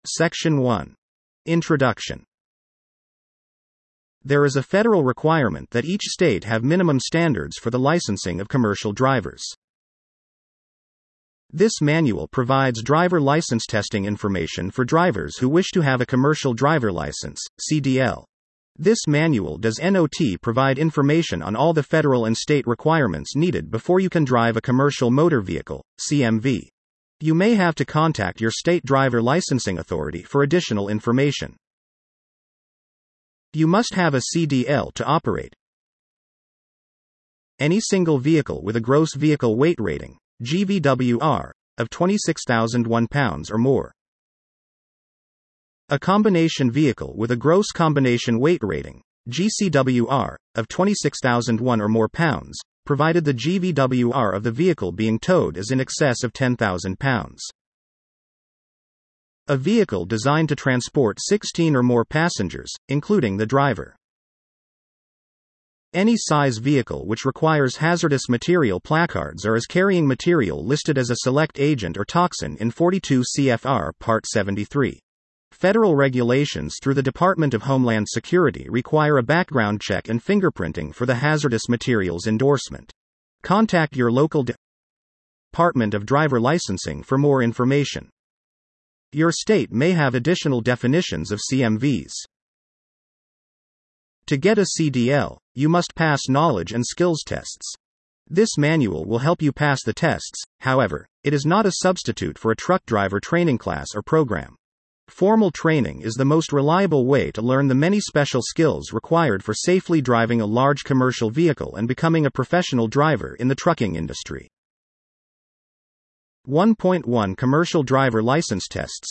Section 1. Introduction. There is a federal requirement that each state have minimum standards for the licensing of commercial drivers. This manual provides driver license testing information for drivers who wish to have a commercial driver license, CDL. This manual does not provide information on all the federal and state requirements needed before you can drive a commercial motor vehicle, CMV. You may have to contact your state driver licensing authority for additional information. You must have a CDL to operate any single vehicle with a gross vehicle weight rating, GVWR, of 26,001 pounds or more. A combination vehicle with a gross combination weight rating, GCWR, of 26,001 or more pounds, provided the GVWR of the vehicle being towed is in excess of 10,000 pounds. A vehicle designed to transport 16 or more passengers, including the driver. Any size vehicle which requires hazardous material placards or is carrying material listed as a select agent or toxin in 42 CFR Part 73. Federal regulations through the Department of Homeland Security require a background check and fingerprinting for the hazardous materials endorsement. Contact your local Department of Driver Licensing for more information. Your state may have additional definitions of CMVs. To get a CDL, you must pass knowledge and skills tests. This manual will help you pass the tests, however, it is not a substitute for a truck driver training class or program. Formal training is the most reliable way to learn the many special skills required for safely driving a large commercial vehicle and becoming a professional driver in the trucking industry. 1.1 Commercial Driver License Tests.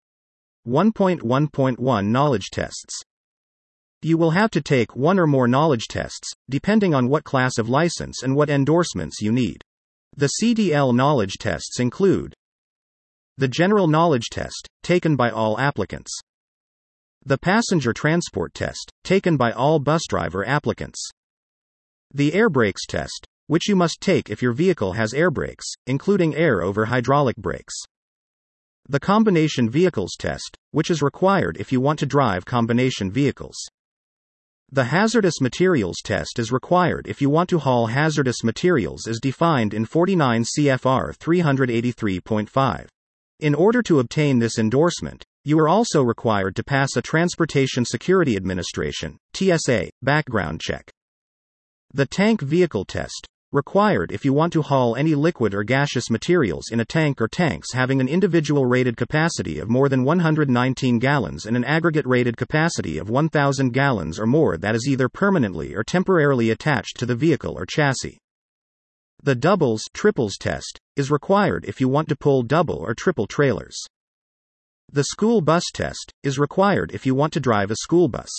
1.1.1 Knowledge Tests. You will have to take one or more knowledge tests, depending on what class of license and what endorsements you need. The CDL knowledge tests include the General Knowledge Test, taken by all applicants. The Passenger Transport Test, taken by all bus driver applicants. The Air Brakes Test, which you must take if your vehicle has air brakes, including air over hydraulic brakes. The Combination Vehicles Test, which is required if you want to drive combination vehicles. The Hazardous Materials Test is required if you want to haul hazardous materials as defined in 49 CFR 383.5. In order to obtain this endorsement, you are also required to pass a Transportation Security Administration, TSA, background check. The Tank Vehicle Test, required if you want to haul any liquid or gaseous materials in a tank or tanks having an individual rated capacity of more than 119 gallons and an aggregate rated capacity of 1,000 gallons or more that is either permanently or temporarily attached to the vehicle or chassis. The Doubles Triples Test is required if you want to pull double or triple trailers. The School Bus Test is required if you want to drive a school bus.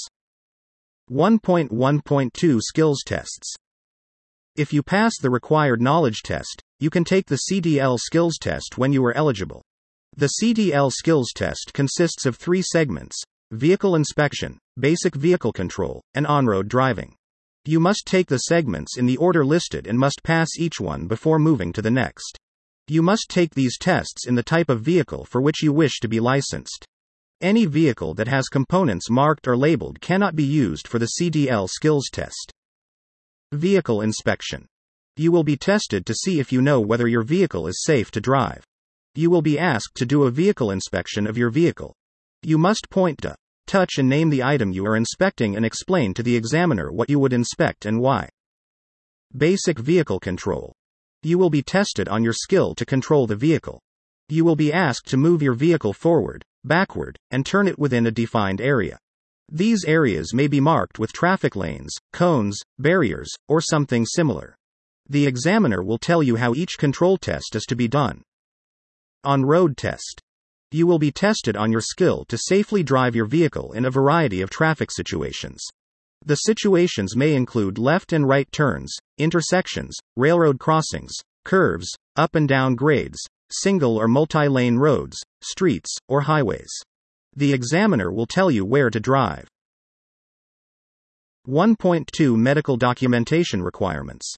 1.1.2 Skills Tests. If you pass the required knowledge test, you can take the CDL skills test when you are eligible. The CDL skills test consists of 3 segments: vehicle inspection, basic vehicle control, and on-road driving. You must take the segments in the order listed and must pass each one before moving to the next. You must take these tests in the type of vehicle for which you wish to be licensed. Any vehicle that has components marked or labeled cannot be used for the CDL skills test. Vehicle inspection. You will be tested to see if you know whether your vehicle is safe to drive. You will be asked to do a vehicle inspection of your vehicle. You must point to, touch and name the item you are inspecting and explain to the examiner what you would inspect and why. Basic vehicle control. You will be tested on your skill to control the vehicle. You will be asked to move your vehicle forward, backward, and turn it within a defined area. These areas may be marked with traffic lanes, cones, barriers, or something similar. The examiner will tell you how each control test is to be done. On-road test. You will be tested on your skill to safely drive your vehicle in a variety of traffic situations. The situations may include left and right turns, intersections, railroad crossings, curves, up and down grades, single or multi-lane roads, streets, or highways. The examiner will tell you where to drive. 1.2 Medical documentation requirements.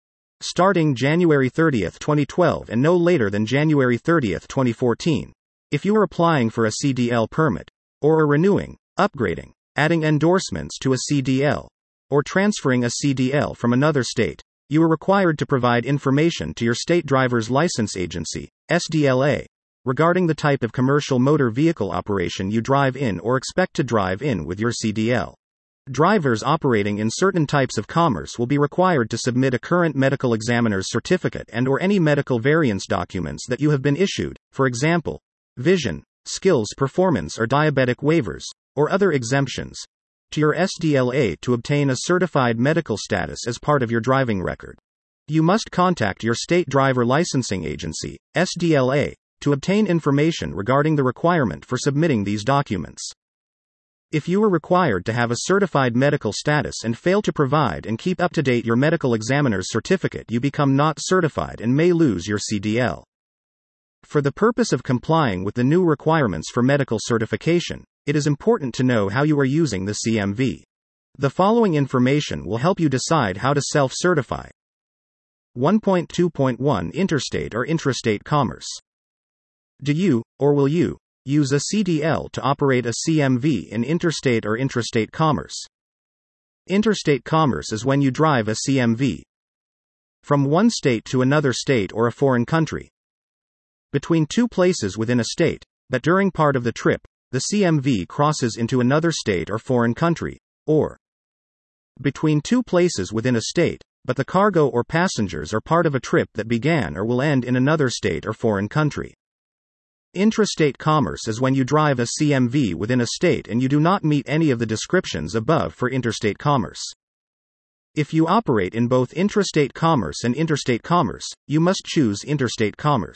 Starting January 30, 2012 and no later than January 30, 2014, If you are applying for a CDL permit, or are renewing, upgrading, adding endorsements to a CDL, or transferring a CDL from another state, you are required to provide information to your state driver's license agency, SDLA, regarding the type of commercial motor vehicle operation you drive in or expect to drive in with your CDL. Drivers operating in certain types of commerce will be required to submit a current medical examiner's certificate and/or any medical variance documents that you have been issued, for example, vision, skills performance or diabetic waivers, or other exemptions, to your SDLA to obtain a certified medical status as part of your driving record. You must contact your state driver licensing agency, SDLA, to obtain information regarding the requirement for submitting these documents. If you are required to have a certified medical status and fail to provide and keep up to date your medical examiner's certificate, you become not certified and may lose your CDL. For the purpose of complying with the new requirements for medical certification, it is important to know how you are using the CMV. The following information will help you decide how to self-certify. 1.2.1 Interstate or intrastate commerce. Do you, or will you, use a CDL to operate a CMV in interstate or intrastate commerce? Interstate commerce is when you drive a CMV from one state to another state or a foreign country, between two places within a state, but during part of the trip, the CMV crosses into another state or foreign country, or between two places within a state, but the cargo or passengers are part of a trip that began or will end in another state or foreign country. Intrastate commerce is when you drive a CMV within a state and you do not meet any of the descriptions above for interstate commerce. If you operate in both intrastate commerce and interstate commerce, you must choose interstate commerce.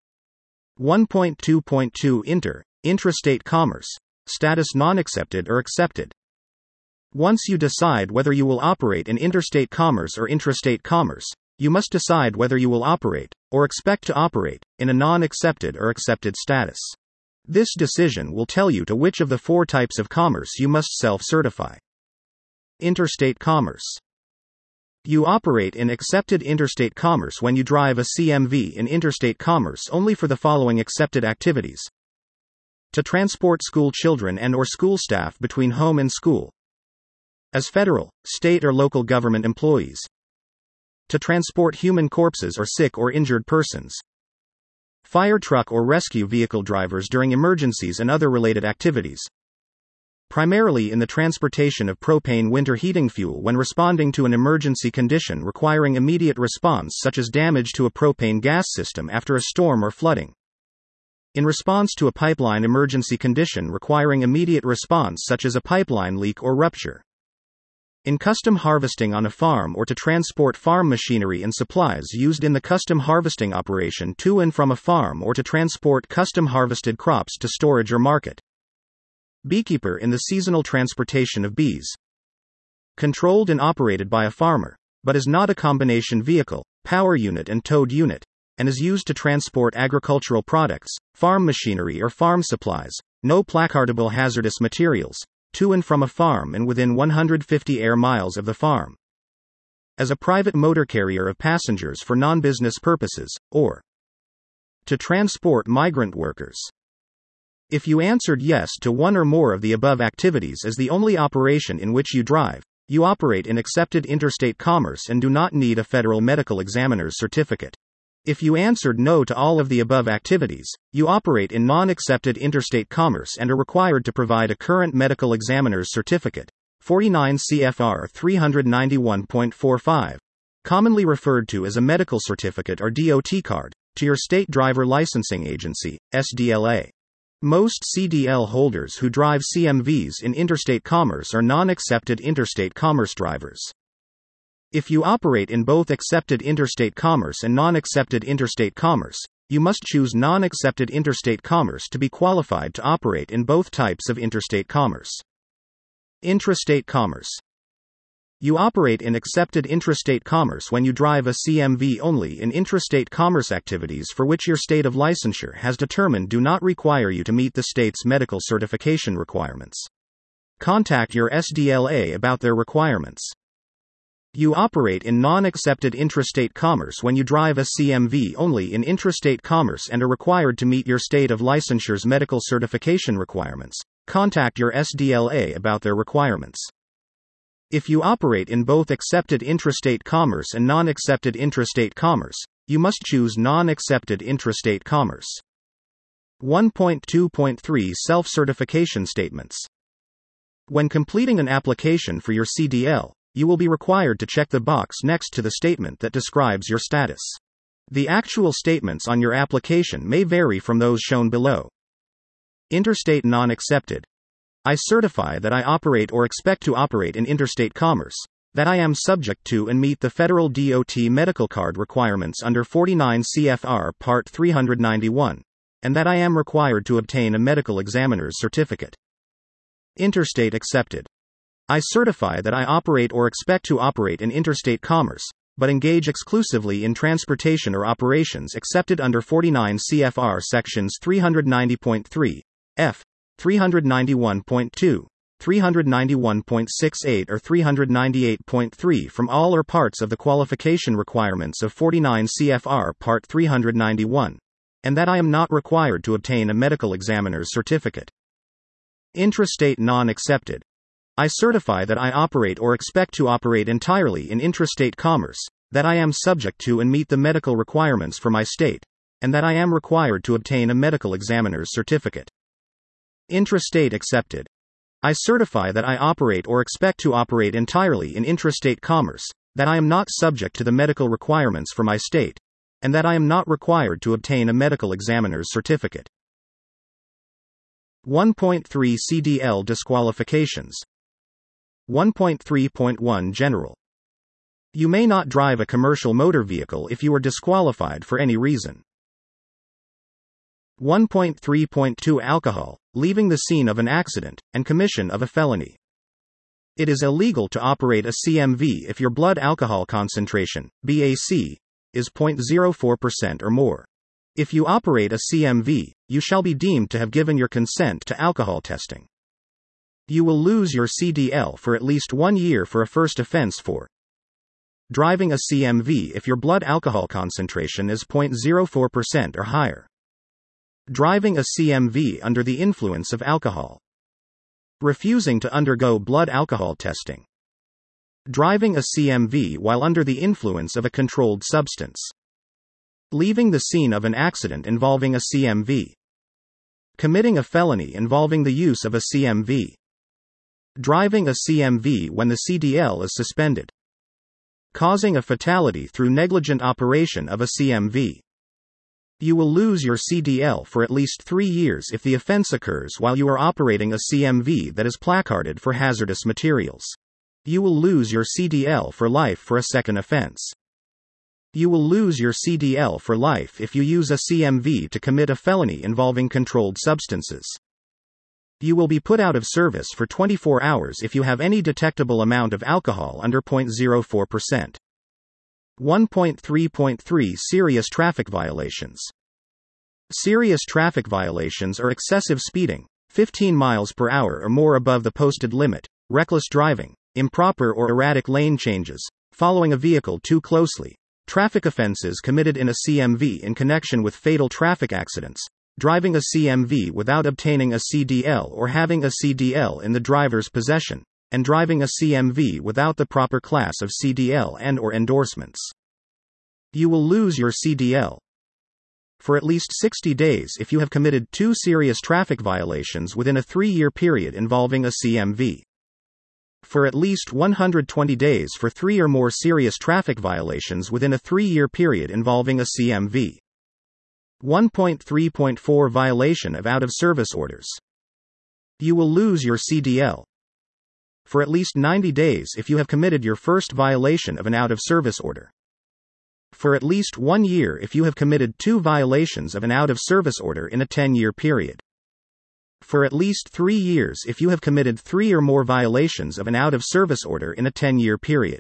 1.2.2 Intrastate commerce. Status non-accepted or accepted. Once you decide whether you will operate in interstate commerce or intrastate commerce, you must decide whether you will operate, or expect to operate, in a non-accepted or accepted status. This decision will tell you to which of the four types of commerce you must self-certify. Interstate commerce. You operate in accepted interstate commerce when you drive a CMV in interstate commerce only for the following accepted activities: to transport school children and/or school staff between home and school, as federal, state or local government employees, to transport human corpses or sick or injured persons, fire truck or rescue vehicle drivers during emergencies and other related activities, primarily in the transportation of propane winter heating fuel when responding to an emergency condition requiring immediate response such as damage to a propane gas system after a storm or flooding, in response to a pipeline emergency condition requiring immediate response such as a pipeline leak or rupture, in custom harvesting on a farm or to transport farm machinery and supplies used in the custom harvesting operation to and from a farm or to transport custom harvested crops to storage or market, beekeeper in the seasonal transportation of bees, controlled and operated by a farmer, but is not a combination vehicle, power unit and towed unit, and is used to transport agricultural products, farm machinery or farm supplies, no placardable hazardous materials, to and from a farm and within 150 air miles of the farm, as a private motor carrier of passengers for non-business purposes, or to transport migrant workers. If you answered yes to one or more of the above activities as the only operation in which you drive, you operate in accepted interstate commerce and do not need a federal medical examiner's certificate. If you answered no to all of the above activities, you operate in non-accepted interstate commerce and are required to provide a current medical examiner's certificate, 49 CFR 391.45, commonly referred to as a medical certificate or DOT card, to your state driver licensing agency, SDLA. Most CDL holders who drive CMVs in interstate commerce are non-accepted interstate commerce drivers. If you operate in both accepted interstate commerce and non-accepted interstate commerce, you must choose non-accepted interstate commerce to be qualified to operate in both types of interstate commerce. Intrastate commerce. You operate in accepted intrastate commerce when you drive a CMV only in intrastate commerce activities for which your state of licensure has determined do not require you to meet the state's medical certification requirements. Contact your SDLA about their requirements. You operate in non-accepted intrastate commerce when you drive a CMV only in intrastate commerce and are required to meet your state of licensure's medical certification requirements. Contact your SDLA about their requirements. If you operate in both accepted intrastate commerce and non-accepted intrastate commerce, you must choose non-accepted intrastate commerce. 1.2.3 Self-certification statements. When completing an application for your CDL, you will be required to check the box next to the statement that describes your status. The actual statements on your application may vary from those shown below. Interstate non-accepted. I certify that I operate or expect to operate in interstate commerce, that I am subject to and meet the federal DOT medical card requirements under 49 CFR Part 391, and that I am required to obtain a medical examiner's certificate. Interstate accepted. I certify that I operate or expect to operate in interstate commerce, but engage exclusively in transportation or operations accepted under 49 CFR Sections 390.3, F, 391.2, 391.68 or 398.3 from all or parts of the qualification requirements of 49 CFR Part 391, and that I am not required to obtain a medical examiner's certificate. Intrastate non-accepted. I certify that I operate or expect to operate entirely in intrastate commerce, that I am subject to and meet the medical requirements for my state, and that I am required to obtain a medical examiner's certificate. Intrastate accepted. I certify that I operate or expect to operate entirely in intrastate commerce, that I am not subject to the medical requirements for my state, and that I am not required to obtain a medical examiner's certificate. 1.3 CDL disqualifications. 1.3.1 General. You may not drive a commercial motor vehicle if you are disqualified for any reason. 1.3.2 Alcohol, leaving the scene of an accident, and commission of a felony. It is illegal to operate a CMV if your blood alcohol concentration, BAC, is 0.04% or more. If you operate a CMV, you shall be deemed to have given your consent to alcohol testing. You will lose your CDL for at least 1 year for a first offense for driving a CMV if your blood alcohol concentration is 0.04% or higher. Driving a CMV under the influence of alcohol. Refusing to undergo blood alcohol testing. Driving a CMV while under the influence of a controlled substance. Leaving the scene of an accident involving a CMV. Committing a felony involving the use of a CMV. Driving a CMV when the CDL is suspended. Causing a fatality through negligent operation of a CMV. You will lose your CDL for at least 3 years if the offense occurs while you are operating a CMV that is placarded for hazardous materials. You will lose your CDL for life for a second offense. You will lose your CDL for life if you use a CMV to commit a felony involving controlled substances. You will be put out of service for 24 hours if you have any detectable amount of alcohol under 0.04%. 1.3.3 Serious traffic violations. Serious traffic violations are excessive speeding, 15 miles per hour or more above the posted limit, reckless driving, improper or erratic lane changes, following a vehicle too closely, traffic offenses committed in a CMV in connection with fatal traffic accidents, driving a CMV without obtaining a CDL or having a CDL in the driver's possession, and driving a CMV without the proper class of CDL and/or endorsements. You will lose your CDL for at least 60 days if you have committed 2 serious traffic violations within a 3-year period involving a CMV. For at least 120 days for 3 or more serious traffic violations within a 3-year period involving a CMV. 1.3.4 Violation of out-of-service orders. You will lose your CDL for at least 90 days if you have committed your first violation of an out-of-service order. For at least 1 year if you have committed 2 violations of an out-of-service order in a 10-year period. For at least 3 years if you have committed 3 or more violations of an out-of-service order in a 10-year period.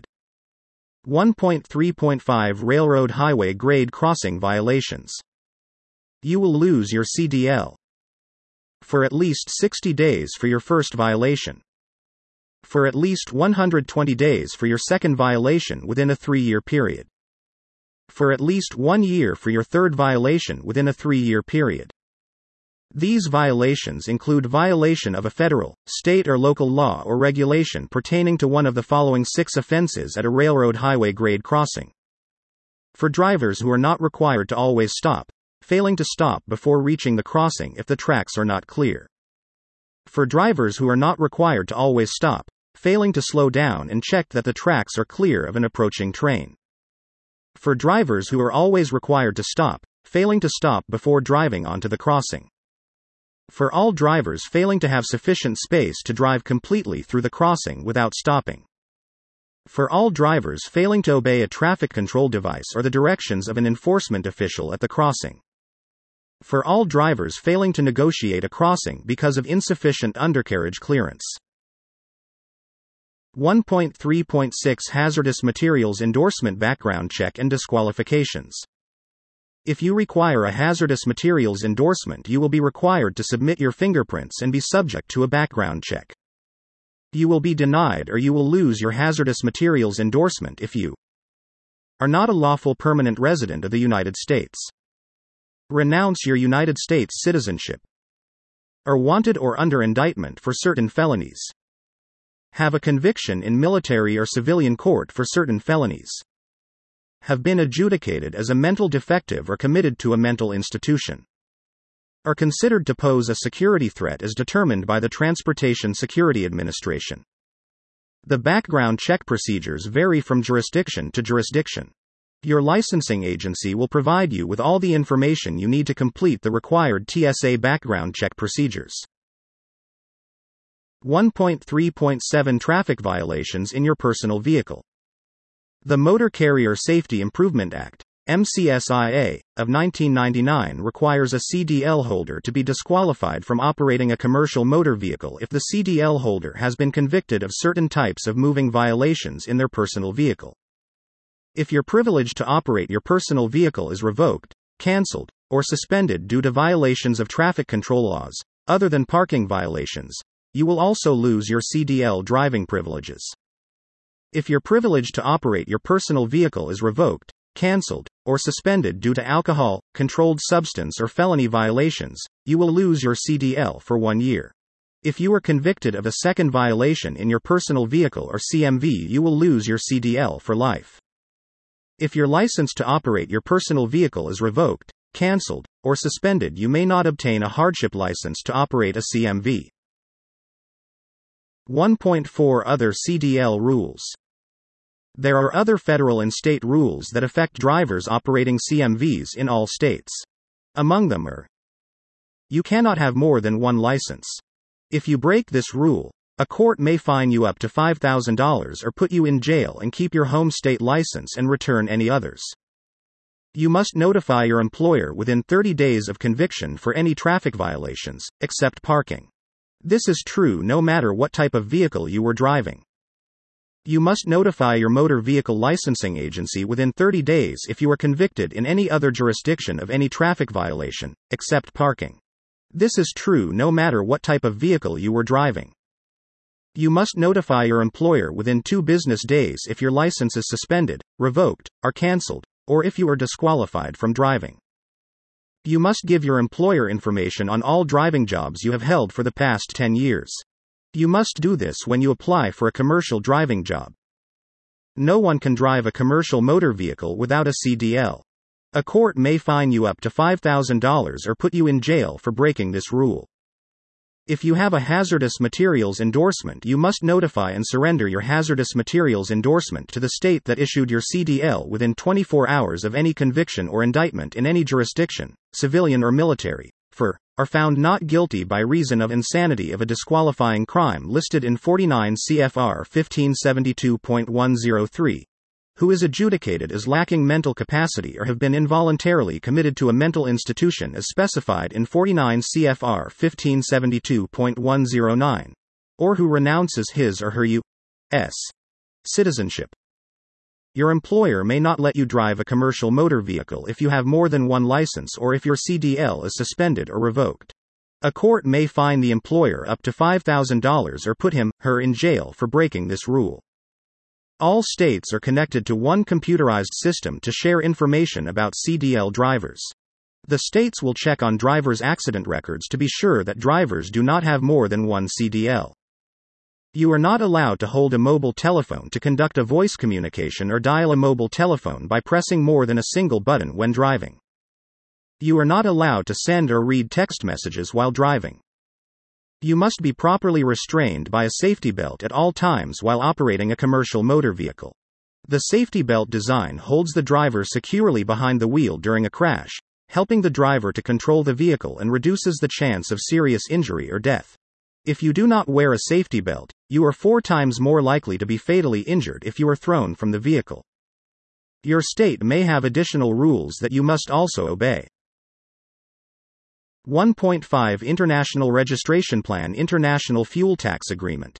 1.3.5 Railroad highway grade crossing violations. You will lose your CDL for at least 60 days for your first violation. For at least 120 days for your second violation within a 3-year period. For at least 1 year for your third violation within a 3-year period. These violations include violation of a federal, state or local law or regulation pertaining to one of the following 6 offenses at a railroad highway grade crossing. For drivers who are not required to always stop, failing to stop before reaching the crossing if the tracks are not clear. For drivers who are not required to always stop, failing to slow down and check that the tracks are clear of an approaching train. For drivers who are always required to stop, failing to stop before driving onto the crossing. For all drivers failing to have sufficient space to drive completely through the crossing without stopping. For all drivers failing to obey a traffic control device or the directions of an enforcement official at the crossing. For all drivers failing to negotiate a crossing because of insufficient undercarriage clearance. 1.3.6 Hazardous Materials Endorsement Background Check and Disqualifications. If you require a hazardous materials endorsement, you will be required to submit your fingerprints and be subject to a background check. You will be denied or you will lose your hazardous materials endorsement if you are not a lawful permanent resident of the United States, renounce your United States citizenship, are wanted or under indictment for certain felonies, have a conviction in military or civilian court for certain felonies, have been adjudicated as a mental defective or committed to a mental institution, are considered to pose a security threat as determined by the Transportation Security Administration. The background check procedures vary from jurisdiction to jurisdiction. Your licensing agency will provide you with all the information you need to complete the required TSA background check procedures. 1.3.7 Traffic violations in your personal vehicle. The Motor Carrier Safety Improvement Act, MCSIA, of 1999 requires a CDL holder to be disqualified from operating a commercial motor vehicle if the CDL holder has been convicted of certain types of moving violations in their personal vehicle. If your privilege to operate your personal vehicle is revoked, cancelled, or suspended due to violations of traffic control laws, other than parking violations, you will also lose your CDL driving privileges. If your privilege to operate your personal vehicle is revoked, cancelled, or suspended due to alcohol, controlled substance or felony violations, you will lose your CDL for 1 year. If you are convicted of a second violation in your personal vehicle or CMV, you will lose your CDL for life. If your license to operate your personal vehicle is revoked, cancelled, or suspended, you may not obtain a hardship license to operate a CMV. 1.4 Other CDL rules. There are other federal and state rules that affect drivers operating CMVs in all states. Among them are: you cannot have more than one license. If you break this rule, a court may fine you up to $5,000 or put you in jail and keep your home state license and return any others. You must notify your employer within 30 days of conviction for any traffic violations, except parking. This is true no matter what type of vehicle you were driving. You must notify your motor vehicle licensing agency within 30 days if you are convicted in any other jurisdiction of any traffic violation, except parking. This is true no matter what type of vehicle you were driving. You must notify your employer within 2 business days if your license is suspended, revoked, or cancelled, or if you are disqualified from driving. You must give your employer information on all driving jobs you have held for the past 10 years. You must do this when you apply for a commercial driving job. No one can drive a commercial motor vehicle without a CDL. A court may fine you up to $5,000 or put you in jail for breaking this rule. If you have a hazardous materials endorsement, you must notify and surrender your hazardous materials endorsement to the state that issued your CDL within 24 hours of any conviction or indictment in any jurisdiction, civilian or military, for are found not guilty by reason of insanity of a disqualifying crime listed in 49 CFR 1572.103, who is adjudicated as lacking mental capacity or have been involuntarily committed to a mental institution as specified in 49 CFR 1572.109, or who renounces his or her U.S. citizenship. Your employer may not let you drive a commercial motor vehicle if you have more than one license or if your CDL is suspended or revoked. A court may fine the employer up to $5,000 or put him/her in jail for breaking this rule. All states are connected to one computerized system to share information about CDL drivers. The states will check on drivers' accident records to be sure that drivers do not have more than one CDL. You are not allowed to hold a mobile telephone to conduct a voice communication or dial a mobile telephone by pressing more than a single button when driving. You are not allowed to send or read text messages while driving. You must be properly restrained by a safety belt at all times while operating a commercial motor vehicle. The safety belt design holds the driver securely behind the wheel during a crash, helping the driver to control the vehicle and reduces the chance of serious injury or death. If you do not wear a safety belt, you are 4 times more likely to be fatally injured if you are thrown from the vehicle. Your state may have additional rules that you must also obey. 1.5 International Registration Plan International Fuel Tax Agreement.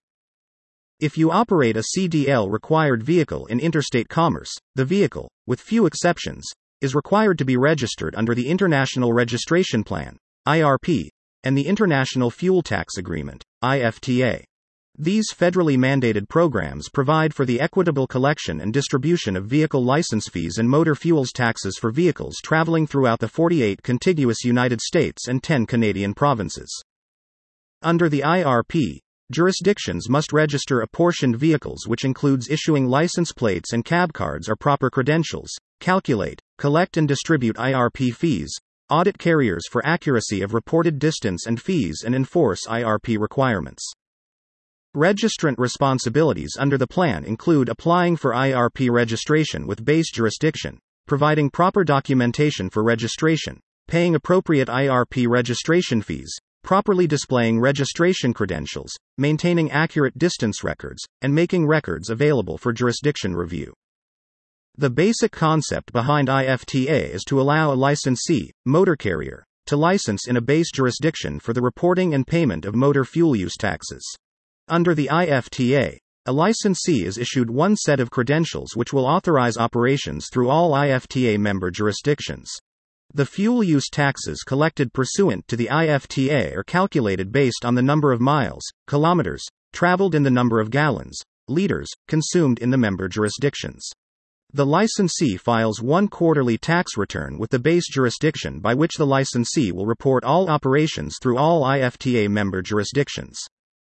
If you operate a CDL-required vehicle in interstate commerce, the vehicle, with few exceptions, is required to be registered under the International Registration Plan, IRP, and the International Fuel Tax Agreement, IFTA. These federally mandated programs provide for the equitable collection and distribution of vehicle license fees and motor fuels taxes for vehicles traveling throughout the 48 contiguous United States and 10 Canadian provinces. Under the IRP, jurisdictions must register apportioned vehicles, which includes issuing license plates and cab cards or proper credentials, calculate, collect and distribute IRP fees, audit carriers for accuracy of reported distance and fees, and enforce IRP requirements. Registrant responsibilities under the plan include applying for IRP registration with base jurisdiction, providing proper documentation for registration, paying appropriate IRP registration fees, properly displaying registration credentials, maintaining accurate distance records, and making records available for jurisdiction review. The basic concept behind IFTA is to allow a licensee, motor carrier, to license in a base jurisdiction for the reporting and payment of motor fuel use taxes. Under the IFTA, a licensee is issued one set of credentials which will authorize operations through all IFTA member jurisdictions. The fuel use taxes collected pursuant to the IFTA are calculated based on the number of miles, kilometers, traveled and the number of gallons, liters, consumed in the member jurisdictions. The licensee files one quarterly tax return with the base jurisdiction by which the licensee will report all operations through all IFTA member jurisdictions.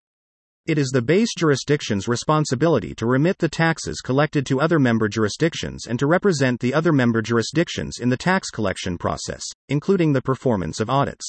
It is the base jurisdiction's responsibility to remit the taxes collected to other member jurisdictions and to represent the other member jurisdictions in the tax collection process, including the performance of audits.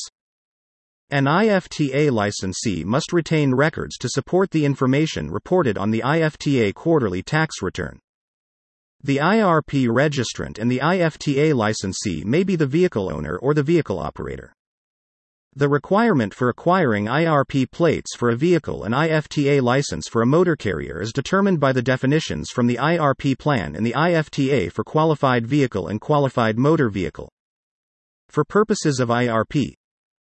An IFTA licensee must retain records to support the information reported on the IFTA quarterly tax return. The IRP registrant and the IFTA licensee may be the vehicle owner or the vehicle operator. The requirement for acquiring IRP plates for a vehicle and IFTA license for a motor carrier is determined by the definitions from the IRP plan and the IFTA for qualified vehicle and qualified motor vehicle. For purposes of IRP,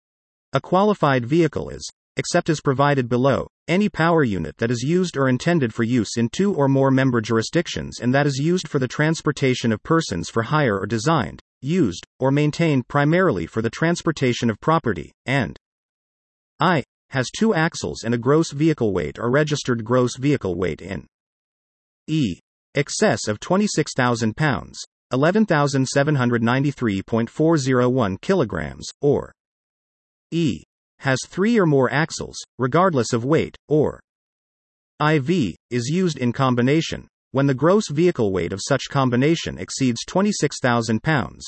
a qualified vehicle is, except as provided below, any power unit that is used or intended for use in 2 or more member jurisdictions and that is used for the transportation of persons for hire or designed, used, or maintained primarily for the transportation of property, and I. has 2 axles and a gross vehicle weight or registered gross vehicle weight in excess of 26,000 pounds, 11,793.401 kilograms, or has 3 or more axles, regardless of weight, or IV, is used in combination, when the gross vehicle weight of such combination exceeds 26,000 pounds,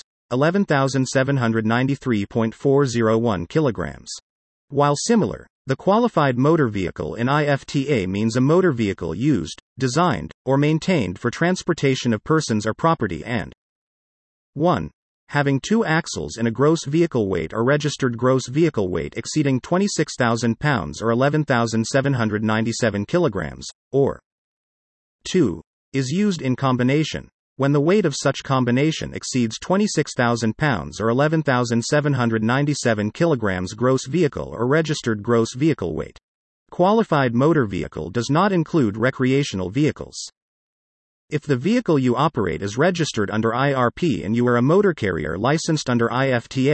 11,793.401 kilograms. While similar, the qualified motor vehicle in IFTA means a motor vehicle used, designed, or maintained for transportation of persons or property and 1. having 2 axles and a gross vehicle weight or registered gross vehicle weight exceeding 26,000 pounds or 11,797 kilograms, or 2. is used in combination, when the weight of such combination exceeds 26,000 pounds or 11,797 kilograms gross vehicle or registered gross vehicle weight. Qualified motor vehicle does not include recreational vehicles. If the vehicle you operate is registered under IRP and you are a motor carrier licensed under IFTA,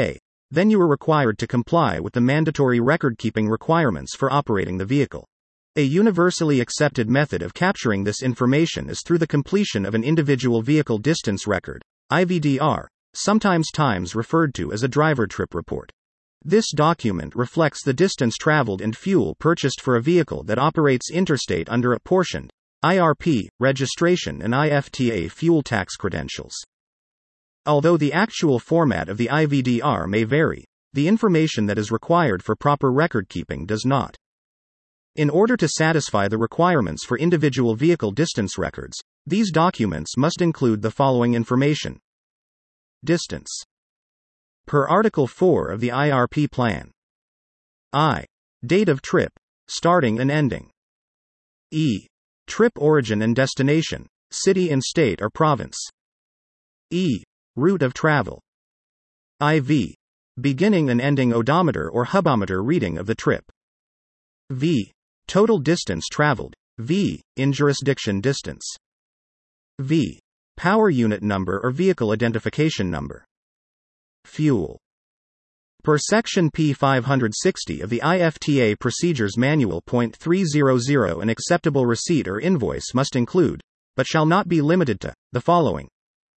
then you are required to comply with the mandatory record-keeping requirements for operating the vehicle. A universally accepted method of capturing this information is through the completion of an individual vehicle distance record, IVDR, sometimes referred to as a driver trip report. This document reflects the distance traveled and fuel purchased for a vehicle that operates interstate under apportioned IRP registration and IFTA fuel tax credentials. Although the actual format of the IVDR may vary, the information that is required for proper record keeping does not. In order to satisfy the requirements for individual vehicle distance records, these documents must include the following information. Distance. Per Article 4 of the IRP Plan. I. Date of trip, starting and ending. E. Trip origin and destination, city and state or province. E. Route of travel. IV. Beginning and ending odometer or hubometer reading of the trip. V. Total distance traveled. V. In jurisdiction distance. V. Power unit number or vehicle identification number. Fuel. Per Section P560 of the IFTA Procedures Manual. .300 An acceptable receipt or invoice must include, but shall not be limited to, the following.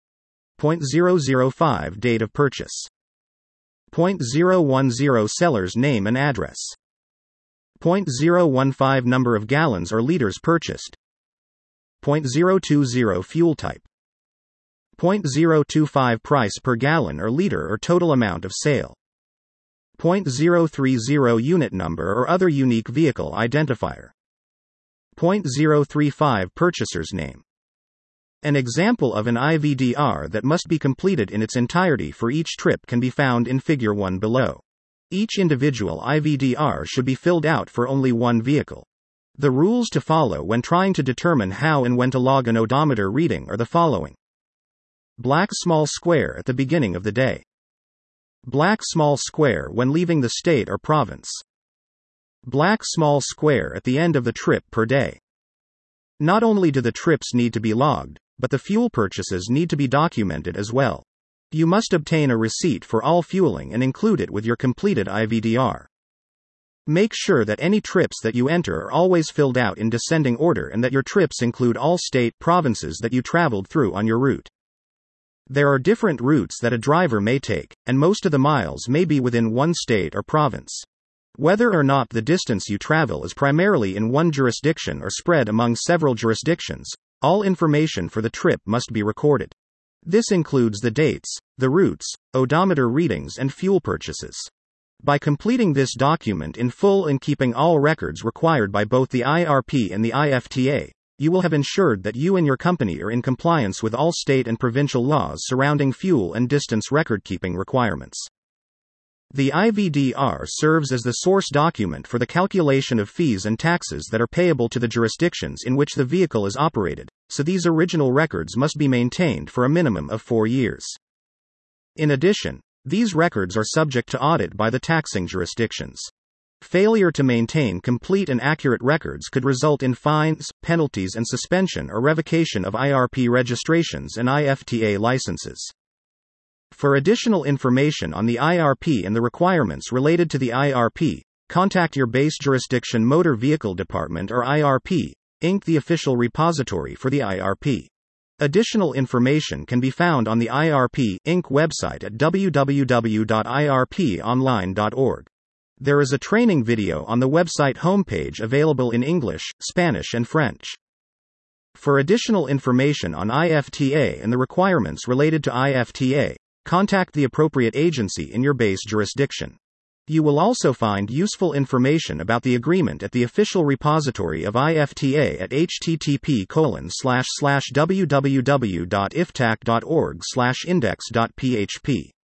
005 Date of purchase. 010 Seller's name and address. 015 Number of gallons or liters purchased. 020 Fuel type. 025 Price per gallon or liter or total amount of sale. 030 Unit number or other unique vehicle identifier. 035 Purchaser's name. An example of an IVDR that must be completed in its entirety for each trip can be found in Figure 1 below. Each individual IVDR should be filled out for only one vehicle. The rules to follow when trying to determine how and when to log an odometer reading are the following. Black small square at the beginning of the day. Black small square when leaving the state or province. Black small square at the end of the trip per day. Not only do the trips need to be logged, but the fuel purchases need to be documented as well. You must obtain a receipt for all fueling and include it with your completed IVDR. Make sure that any trips that you enter are always filled out in descending order and that your trips include all provinces that you traveled through on your route. There are different routes that a driver may take, and most of the miles may be within one state or province. Whether or not the distance you travel is primarily in one jurisdiction or spread among several jurisdictions, all information for the trip must be recorded. This includes the dates, the routes, odometer readings, and fuel purchases. By completing this document in full and keeping all records required by both the IRP and the IFTA, you will have ensured that you and your company are in compliance with all state and provincial laws surrounding fuel and distance record-keeping requirements. The IVDR serves as the source document for the calculation of fees and taxes that are payable to the jurisdictions in which the vehicle is operated, so these original records must be maintained for a minimum of 4 years. In addition, these records are subject to audit by the taxing jurisdictions. Failure to maintain complete and accurate records could result in fines, penalties, and suspension or revocation of IRP registrations and IFTA licenses. For additional information on the IRP and the requirements related to the IRP, contact your base jurisdiction Motor Vehicle Department or IRP, Inc., the official repository for the IRP. Additional information can be found on the IRP, Inc. website at www.irponline.org. There is a training video on the website homepage available in English, Spanish, and French. For additional information on IFTA and the requirements related to IFTA, contact the appropriate agency in your base jurisdiction. You will also find useful information about the agreement at the official repository of IFTA at http://www.iftac.org/index.php.